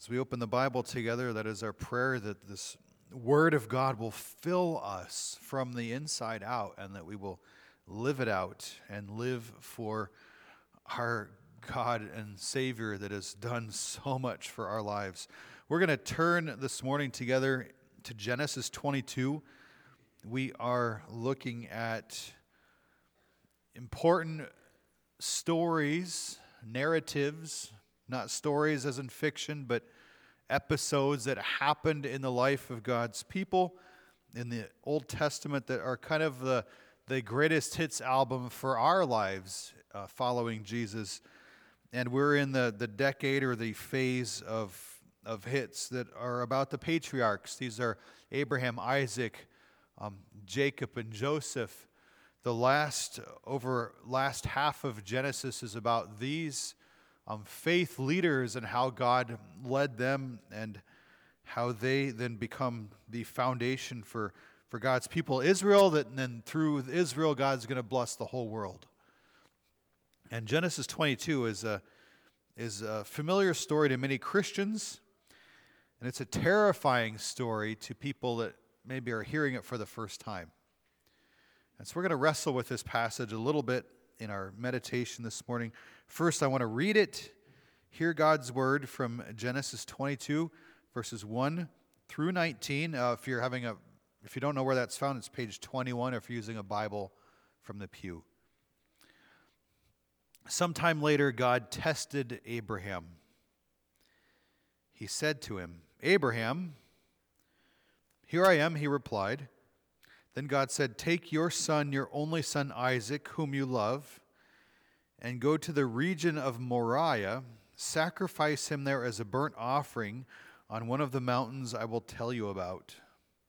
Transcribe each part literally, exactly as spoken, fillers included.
As we open the Bible together, that is our prayer that this Word of God will fill us from the inside out and that we will live it out and live for our God and Savior that has done so much for our lives. We're going to turn this morning together to Genesis twenty-two. We are looking at important stories, narratives, not stories as in fiction, but episodes that happened in the life of God's people in the Old Testament that are kind of the, the greatest hits album for our lives uh, following Jesus. And we're in the, the decade or the phase of, of hits that are about the patriarchs. These are Abraham, Isaac, um, Jacob, and Joseph. The last over last half of Genesis is about these um, faith leaders and how God led them and how they then become the foundation for, for God's people, Israel, that and then through Israel, God's going to bless the whole world. And Genesis twenty-two is a, is a familiar story to many Christians, and it's a terrifying story to people that maybe are hearing it for the first time. And so we're going to wrestle with this passage a little bit in our meditation this morning. First, I want to read it, hear God's word from Genesis twenty-two, verses one through nineteen. Uh, if you're having a, if you don't know where that's found, it's page twenty-one, or if you're using a Bible from the pew. Sometime later, God tested Abraham. He said to him, "Abraham." "Here I am," he replied. Then God said, "Take your son, your only son Isaac, whom you love, and go to the region of Moriah. Sacrifice him there as a burnt offering on one of the mountains I will tell you about."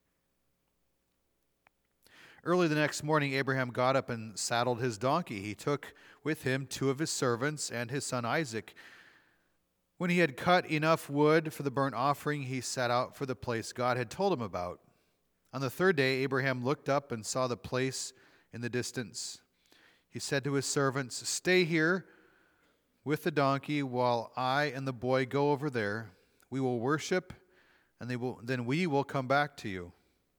Early the next morning, Abraham got up and saddled his donkey. He took with him two of his servants and his son Isaac. When he had cut enough wood for the burnt offering, he set out for the place God had told him about. On the third day, Abraham looked up and saw the place in the distance. He said to his servants, "Stay here with the donkey while I and the boy go over there. We will worship, and they will, then we will come back to you."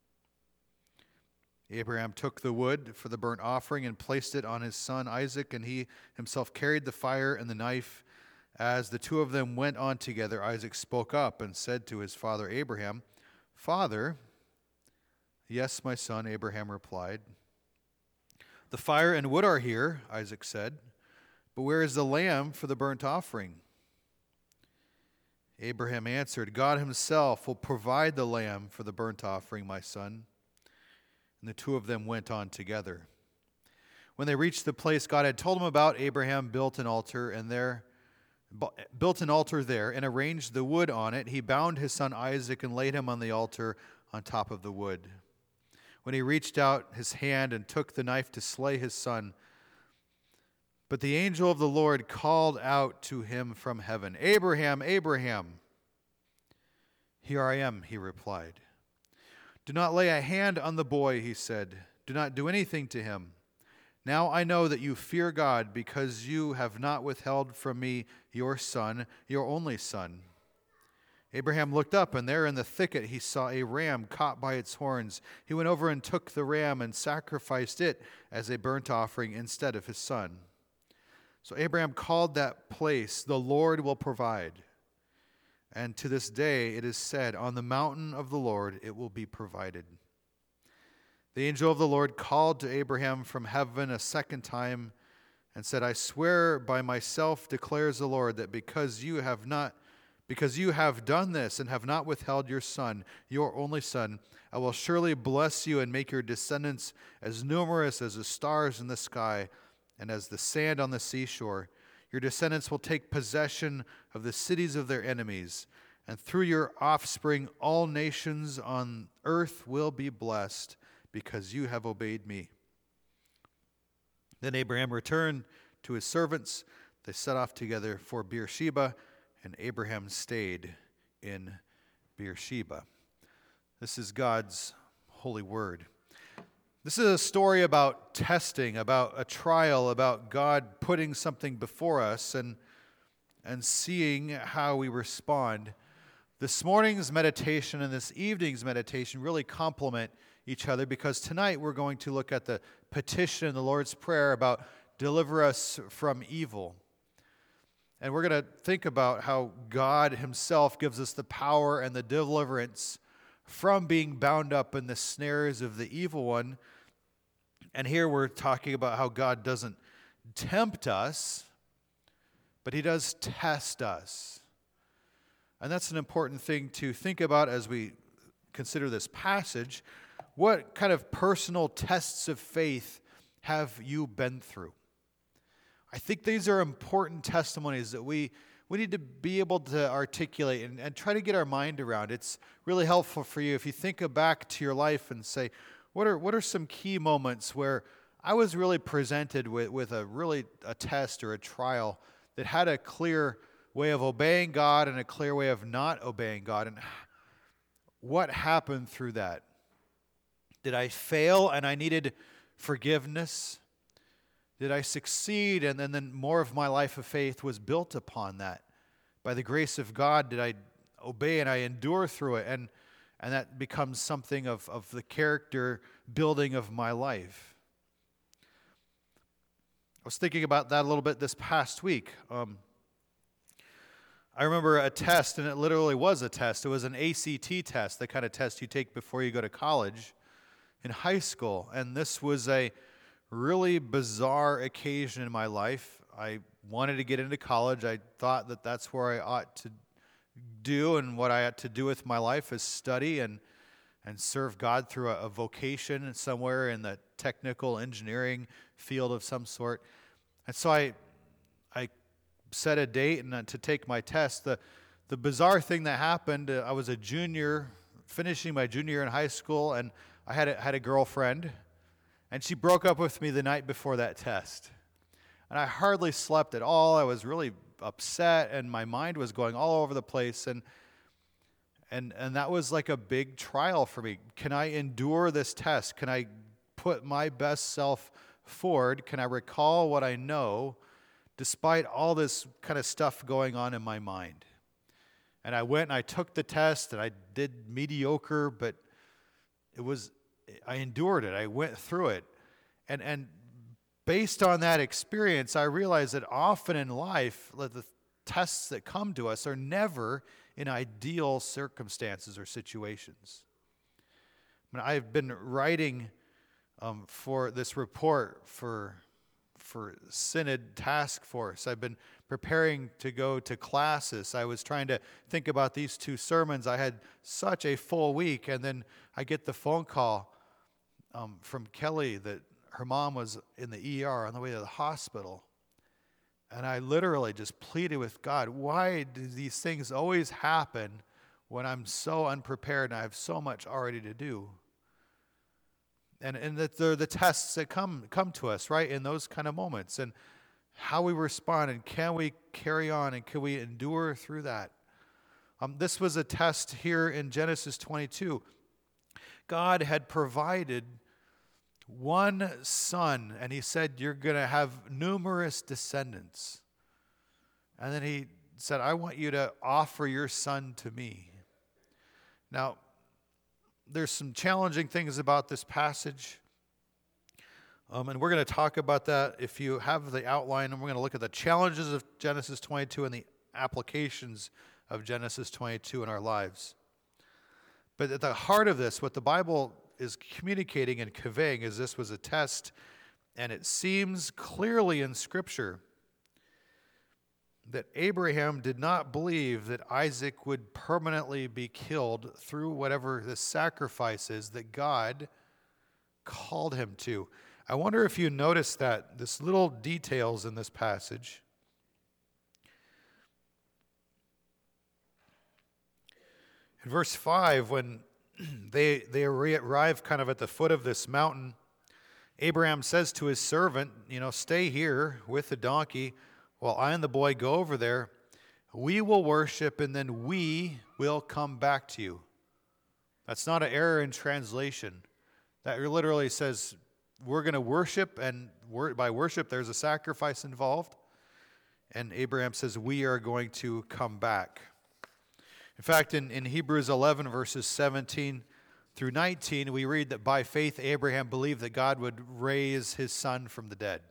Abraham took the wood for the burnt offering and placed it on his son Isaac, and he himself carried the fire and the knife. As the two of them went on together, Isaac spoke up and said to his father Abraham, "Father." "Yes, my son," Abraham replied. "The fire and wood are here," Isaac said, "but where is the lamb for the burnt offering?" Abraham answered, "God himself will provide the lamb for the burnt offering, my son." And the two of them went on together. When they reached the place God had told him about, Abraham built an altar and there built an altar there and arranged the wood on it. He bound his son Isaac and laid him on the altar on top of the wood. When he reached out his hand and took the knife to slay his son, but the angel of the Lord called out to him from heaven, "Abraham, Abraham." "Here I am," he replied. "Do not lay a hand on the boy," he said. "Do not do anything to him. Now I know that you fear God because you have not withheld from me your son, your only son." Abraham looked up, and there in the thicket he saw a ram caught by its horns. He went over and took the ram and sacrificed it as a burnt offering instead of his son. So Abraham called that place, "The Lord will provide." And to this day it is said, "On the mountain of the Lord it will be provided." The angel of the Lord called to Abraham from heaven a second time and said, "I swear by myself, declares the Lord, that because you have not Because you have done this and have not withheld your son, your only son, I will surely bless you and make your descendants as numerous as the stars in the sky and as the sand on the seashore. Your descendants will take possession of the cities of their enemies, and through your offspring all nations on earth will be blessed because you have obeyed me." Then Abraham returned to his servants. They set off together for Beersheba, and Abraham stayed in Beersheba. This is God's holy word. This is a story about testing, about a trial, about God putting something before us and, and seeing how we respond. this morning's meditation and this evening's meditation really complement each other, because tonight we're going to look at the petition in the Lord's Prayer about deliver us from evil. And we're going to think about how God himself gives us the power and the deliverance from being bound up in the snares of the evil one. And here we're talking about how God doesn't tempt us, but he does test us. And that's an important thing to think about as we consider this passage. What kind of personal tests of faith have you been through? I think these are important testimonies that we, we need to be able to articulate and, and try to get our mind around. It's really helpful for you if you think back to your life and say, what are what are some key moments where I was really presented with, with a really a test or a trial that had a clear way of obeying God and a clear way of not obeying God, and what happened through that? Did I fail and I needed forgiveness? Did I succeed and then, then more of my life of faith was built upon that? By the grace of God, did I obey and I endure through it? And and that becomes something of, of the character building of my life. I was thinking about that a little bit this past week. Um, I remember a test, and it literally was a test. It was an A C T test, the kind of test you take before you go to college in high school. And this was a really bizarre occasion in my life. I wanted to get into college. I thought that that's where I ought to do, and what I ought to do with my life is study and and serve God through a, a vocation somewhere in the technical engineering field of some sort. And so I I set a date and to take my test. The the bizarre thing that happened, uh, I was a junior, finishing my junior year in high school, and I had a, had a girlfriend, and she broke up with me the night before that test. And I hardly slept at all. I was really upset, and my mind was going all over the place, and and and that was like a big trial for me. Can I endure this test? Can I put my best self forward? Can I recall what I know despite all this kind of stuff going on in my mind? And I went and I took the test, and I did mediocre, but it was I endured it. I went through it. And and based on that experience, I realized that often in life, the tests that come to us are never in ideal circumstances or situations. I mean, I've been writing um, for this report for for Synod Task Force. I've been preparing to go to classes. I was trying to think about these two sermons. I had such a full week, and then I get the phone call um, from Kelly that her mom was in the E R on the way to the hospital. And I literally just pleaded with God, why do these things always happen when I'm so unprepared and I have so much already to do? And and that they're the tests that come come to us, right, in those kind of moments. And how we respond, and can we carry on, and can we endure through that? Um, this was a test here in Genesis twenty-two. God had provided one son, and he said, you're going to have numerous descendants. And then he said, I want you to offer your son to me. Now, there's some challenging things about this passage, um, and we're going to talk about that. If you have the outline, and we're going to look at the challenges of Genesis twenty-two and the applications of Genesis twenty-two in our lives. But at the heart of this, what the Bible is communicating and conveying is this was a test, and it seems clearly in Scripture that Abraham did not believe that Isaac would permanently be killed through whatever the sacrifice is that God called him to. I wonder if you notice that, this little details in this passage. In verse five, when They they arrive kind of at the foot of this mountain, Abraham says to his servant, you know, stay here with the donkey while I and the boy go over there. We will worship, and then we will come back to you. That's not an error in translation. That literally says we're going to worship, and by worship there's a sacrifice involved. And Abraham says we are going to come back. In fact, in, in Hebrews eleven, verses seventeen through nineteen, we read that by faith Abraham believed that God would raise his son from the dead.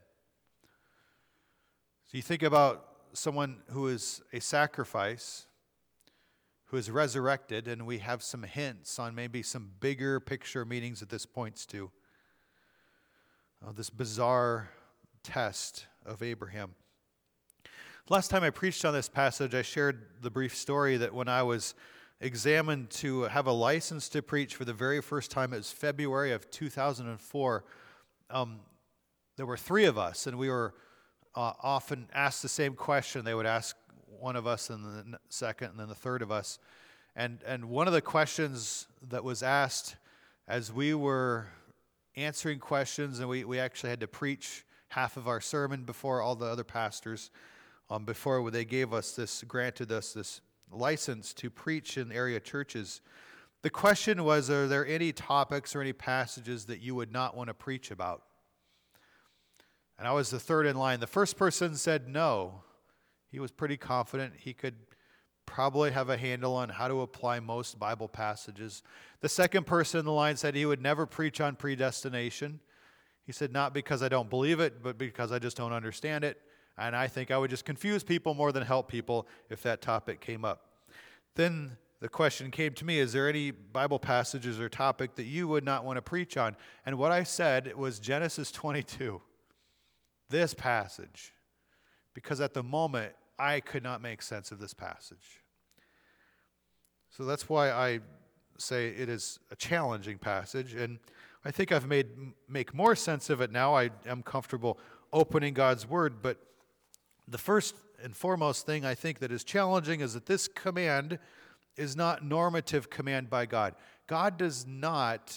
So you think about someone who is a sacrifice, who is resurrected, and we have some hints on maybe some bigger picture meanings that this points to. Uh, this bizarre test of Abraham. Last time I preached on this passage, I shared the brief story that when I was examined to have a license to preach for the very first time, it was February of two thousand four. Um, there were three of us, and we were uh, often asked the same question. They would ask one of us, and then the second, and then the third of us. And, and one of the questions that was asked as we were answering questions, and we, we actually had to preach half of our sermon before all the other pastors, um, before they gave us this, granted us this license to preach in area churches. The question was, are there any topics or any passages that you would not want to preach about? And I was the third in line. The first person said no. He was pretty confident he could probably have a handle on how to apply most Bible passages. The second person in the line said he would never preach on predestination. He said, not because I don't believe it, but because I just don't understand it. And I think I would just confuse people more than help people if that topic came up. Then the question came to me, is there any Bible passages or topic that you would not want to preach on? And what I said was Genesis twenty-two, this passage, because at the moment, I could not make sense of this passage. So that's why I say it is a challenging passage, and I think I've made make more sense of it now. I am comfortable opening God's Word, but the first and foremost thing I think that is challenging is that this command is not normative command by God. God does not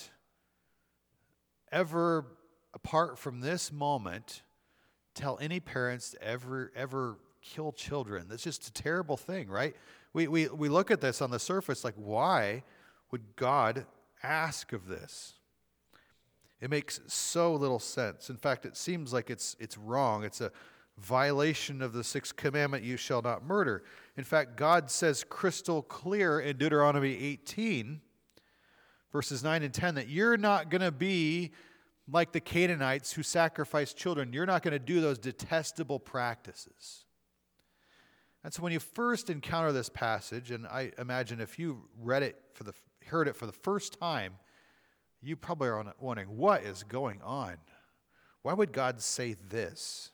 ever, apart from this moment, tell any parents to ever, ever kill children. That's just a terrible thing, right? We, we, we look at this on the surface like, why would God ask of this? It makes so little sense. In fact, it seems like it's it's wrong. It's a violation of the sixth commandment, you shall not murder. In fact, God says crystal clear in Deuteronomy eighteen, verses nine and ten, that you're not going to be like the Canaanites who sacrifice children. You're not going to do those detestable practices. And so when you first encounter this passage, and I imagine if you read it for the heard it for the first time, you probably are wondering, what is going on? Why would God say this?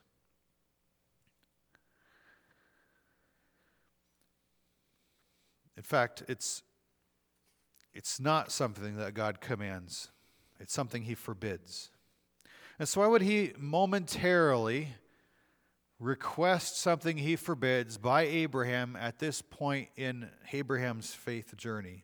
In fact, it's it's not something that God commands. It's something he forbids. And so why would he momentarily request something he forbids by Abraham at this point in Abraham's faith journey?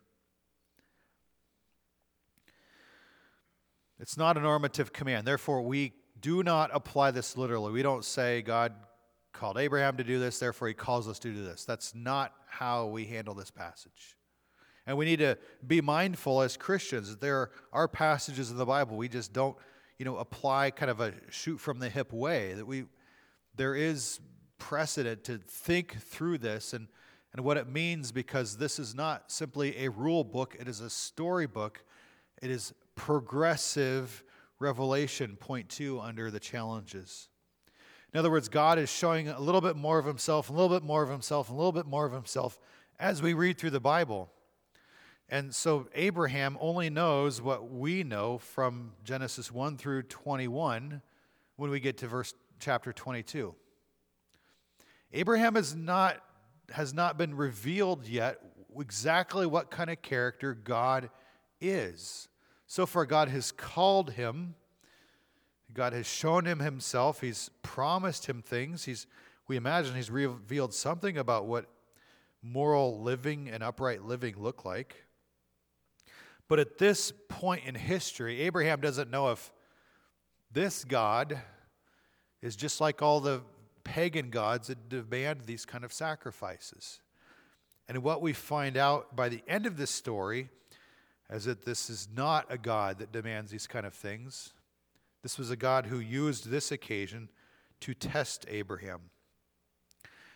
It's not a normative command. Therefore, we do not apply this literally. We don't say God called Abraham to do this, therefore he calls us to do this. That's not how we handle this passage. And we need to be mindful as Christians that there are passages in the Bible we just don't, you know, apply kind of a shoot from the hip way. That we there is precedent to think through this and, and what it means, because this is not simply a rule book, it is a storybook. It is progressive revelation, point two under the challenges. In other words, God is showing a little bit more of himself, a little bit more of himself, a little bit more of himself as we read through the Bible. And so Abraham only knows what we know from Genesis one through twenty-one when we get to verse chapter twenty-two. Abraham is not, has not been revealed yet exactly what kind of character God is. So far, God has called him. God has shown him himself. He's promised him things. He's, we imagine he's revealed something about what moral living and upright living look like. But at this point in history, Abraham doesn't know if this God is just like all the pagan gods that demand these kind of sacrifices. And what we find out by the end of this story is that this is not a God that demands these kind of things. This was a God who used this occasion to test Abraham.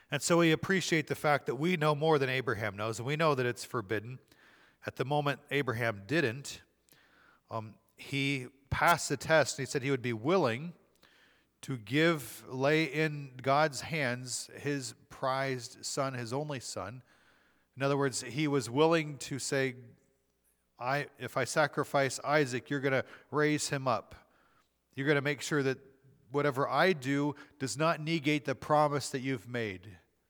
And so we appreciate the fact that we know more than Abraham knows, and we know that it's forbidden. At the moment, Abraham didn't. Um, he passed the test, and he said he would be willing to give, lay in God's hands his prized son, his only son. In other words, he was willing to say, I, if I sacrifice Isaac, you're going to raise him up. You're going to make sure that whatever I do does not negate the promise that you've made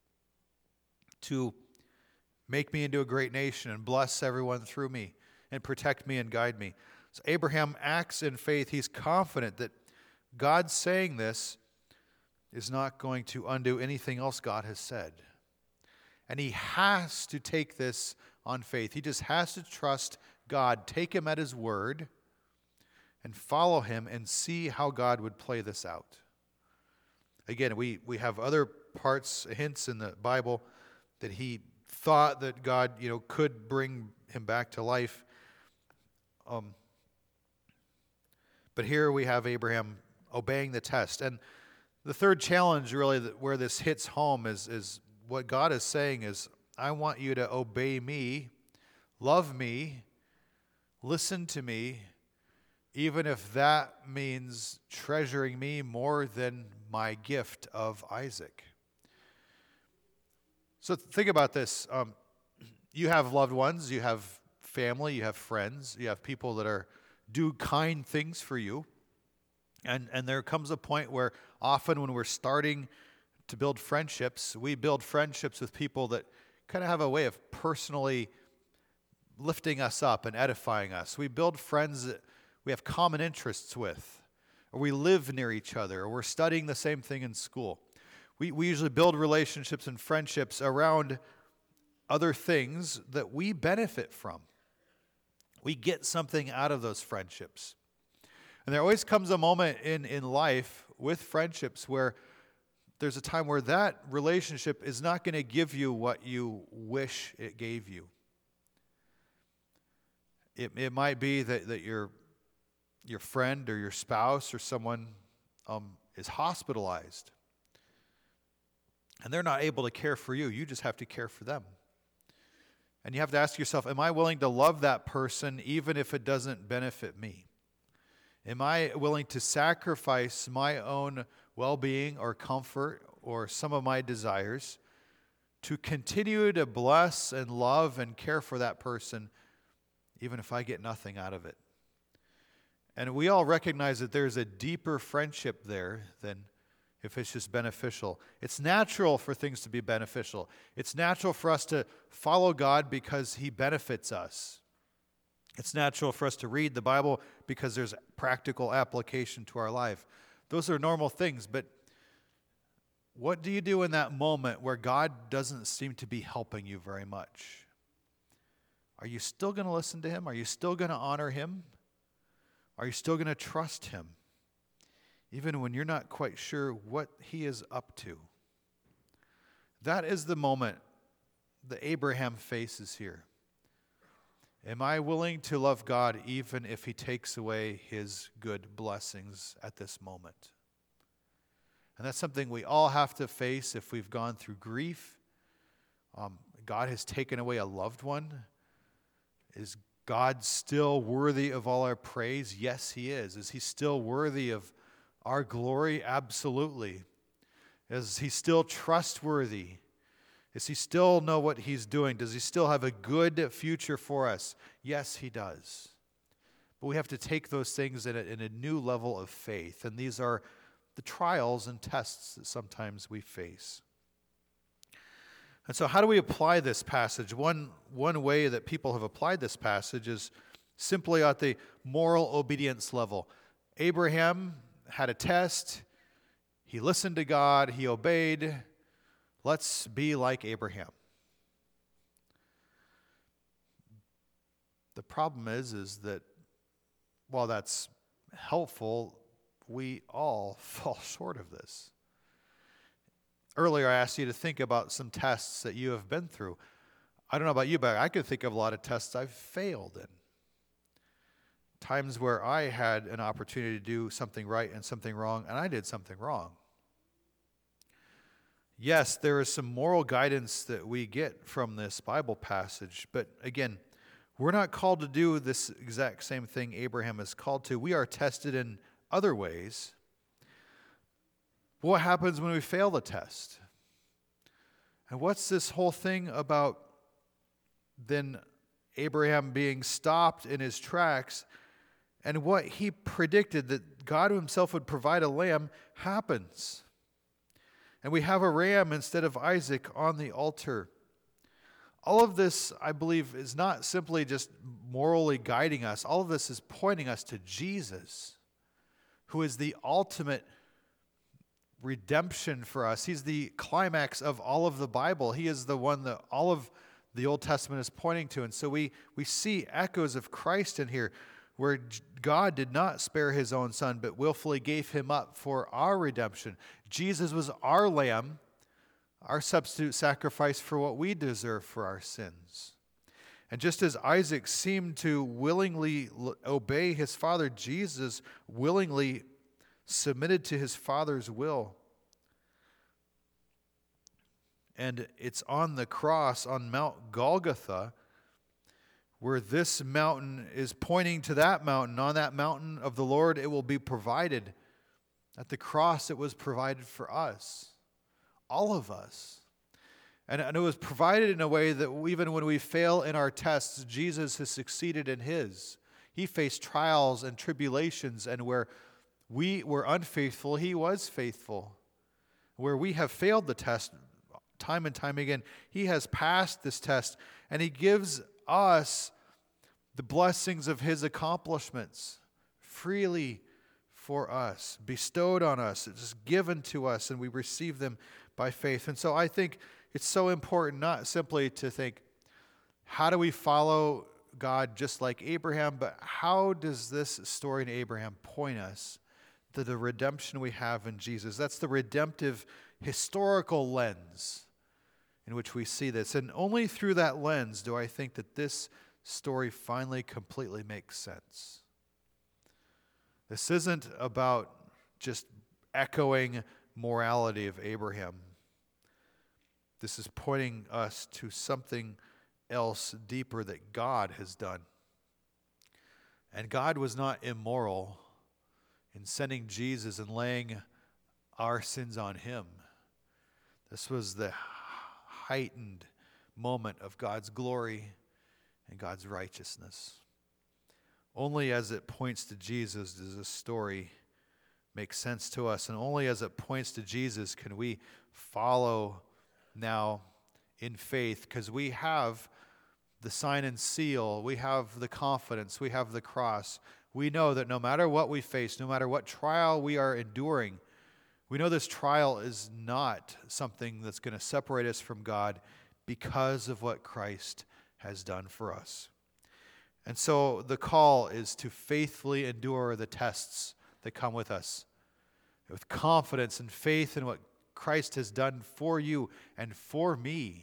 to make me into a great nation and bless everyone through me and protect me and guide me. So Abraham acts in faith. He's confident that God saying this is not going to undo anything else God has said. And he has to take this on faith. He just has to trust God, take him at his word, and follow him and see how God would play this out. Again, we, we have other parts, hints in the Bible that he thought that God, you know, could bring him back to life. Um, but here we have Abraham obeying the test. And the third challenge, really, that where this hits home is, is what God is saying is, I want you to obey me, love me, listen to me, even if that means treasuring me more than my gift of Isaac. So think about this. Um, you have loved ones, you have family, you have friends, you have people that are do kind things for you. And, and there comes a point where often when we're starting to build friendships, we build friendships with people that kind of have a way of personally lifting us up and edifying us. We build friends that we have common interests with, or we live near each other, or we're studying the same thing in school. We, we usually build relationships and friendships around other things that we benefit from. We get something out of those friendships. And there always comes a moment in, in life with friendships where there's a time where that relationship is not going to give you what you wish it gave you. It, it might be that, that your, your friend or your spouse or someone um, is hospitalized. And they're not able to care for you. You just have to care for them. And you have to ask yourself, am I willing to love that person even if it doesn't benefit me? Am I willing to sacrifice my own well-being or comfort or some of my desires to continue to bless and love and care for that person even if I get nothing out of it? And we all recognize that there's a deeper friendship there than if it's just beneficial. It's natural for things to be beneficial. It's natural for us to follow God because he benefits us. It's natural for us to read the Bible because there's practical application to our life. Those are normal things, but what do you do in that moment where God doesn't seem to be helping you very much? Are you still going to listen to him? Are you still going to honor him? Are you still going to trust him? Even when you're not quite sure what he is up to. That is the moment that Abraham faces here. Am I willing to love God even if he takes away his good blessings at this moment? And that's something we all have to face if we've gone through grief. Um, God has taken away a loved one. Is God still worthy of all our praise? Yes, he is. Is he still worthy of our glory? Absolutely. Is he still trustworthy? Does he still know what he's doing? Does he still have a good future for us? Yes, he does. But we have to take those things in a, in a new level of faith. And these are the trials and tests that sometimes we face. And so how do we apply this passage? One, one way that people have applied this passage is simply at the moral obedience level. Abraham had a test. He listened to God. He obeyed. Let's be like Abraham. The problem is, is that while that's helpful, we all fall short of this. Earlier, I asked you to think about some tests that you have been through. I don't know about you, but I can think of a lot of tests I've failed in. Times where I had an opportunity to do something right and something wrong, and I did something wrong. Yes, there is some moral guidance that we get from this Bible passage, but again, we're not called to do this exact same thing Abraham is called to. We are tested in other ways. What happens when we fail the test? And what's this whole thing about then Abraham being stopped in his tracks, and what he predicted that God himself would provide a lamb happens? And we have a ram instead of Isaac on the altar. All of this, I believe, is not simply just morally guiding us. All of this is pointing us to Jesus, who is the ultimate redemption for us. He's the climax of all of the Bible. He is the one that all of the Old Testament is pointing to. And so we, we see echoes of Christ in here, where God did not spare his own son, but willfully gave him up for our redemption. Jesus was our lamb, our substitute sacrifice for what we deserve for our sins. And just as Isaac seemed to willingly obey his father, Jesus willingly submitted to his father's will. And it's on the cross on Mount Golgotha where this mountain is pointing to that mountain. On that mountain of the Lord, it will be provided. At the cross, it was provided for us, all of us. And, and it was provided in a way that even when we fail in our tests, Jesus has succeeded in his. He faced trials and tribulations, and where we were unfaithful, he was faithful. Where we have failed the test time and time again, he has passed this test, and he gives us the blessings of his accomplishments freely for us, bestowed on us. It's just given to us, and we receive them by faith. And so I think it's so important not simply to think, how do we follow God just like Abraham, but how does this story in Abraham point us to the redemption we have in Jesus? That's the redemptive historical lens in which we see this. And only through that lens do I think that this story finally completely makes sense. This isn't about just echoing morality of Abraham. This is pointing us to something else deeper that God has done. And God was not immoral in sending Jesus and laying our sins on him. This was the heightened moment of God's glory and God's righteousness. Only as it points to Jesus does this story make sense to us, and only as it points to Jesus can we follow now in faith, because we have the sign and seal, we have the confidence, we have the cross. We know that no matter what we face, no matter what trial we are enduring, we know this trial is not something that's going to separate us from God because of what Christ has done for us. And so the call is to faithfully endure the tests that come with us, with confidence and faith in what Christ has done for you and for me.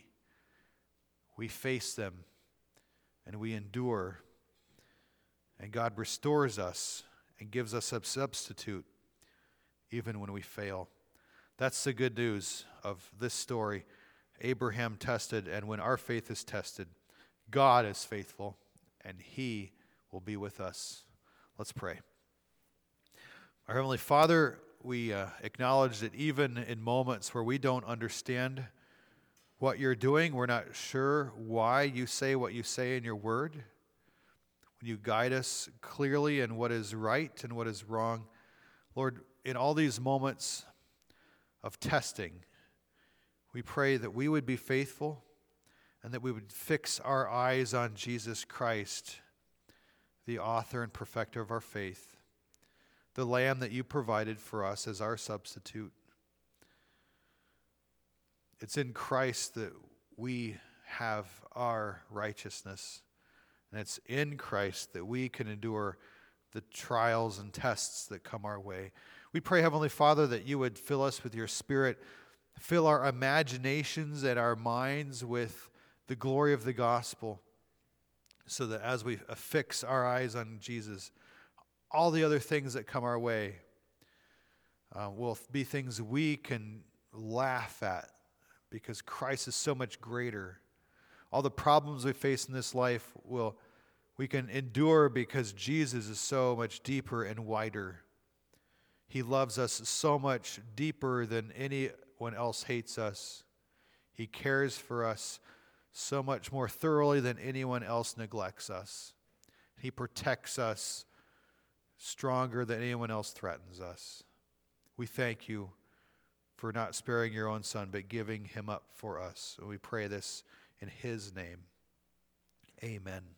We face them and we endure, and God restores us and gives us a substitute even when we fail. That's the good news of this story. Abraham tested, and when our faith is tested, God is faithful, and he will be with us. Let's pray. Our Heavenly Father, we uh, acknowledge that even in moments where we don't understand what you're doing, we're not sure why you say what you say in your word, when you guide us clearly in what is right and what is wrong, Lord, in all these moments of testing, we pray that we would be faithful and that we would fix our eyes on Jesus Christ, the author and perfecter of our faith, the Lamb that you provided for us as our substitute. It's in Christ that we have our righteousness, and it's in Christ that we can endure the trials and tests that come our way. We pray, Heavenly Father, that you would fill us with your Spirit, fill our imaginations and our minds with the glory of the gospel, so that as we affix our eyes on Jesus, all the other things that come our way uh, will be things we can laugh at because Christ is so much greater. All the problems we face in this life will we can endure because Jesus is so much deeper and wider. He loves us so much deeper than anyone else hates us. He cares for us so much more thoroughly than anyone else neglects us. He protects us stronger than anyone else threatens us. We thank you for not sparing your own son, but giving him up for us. And we pray this in his name. Amen.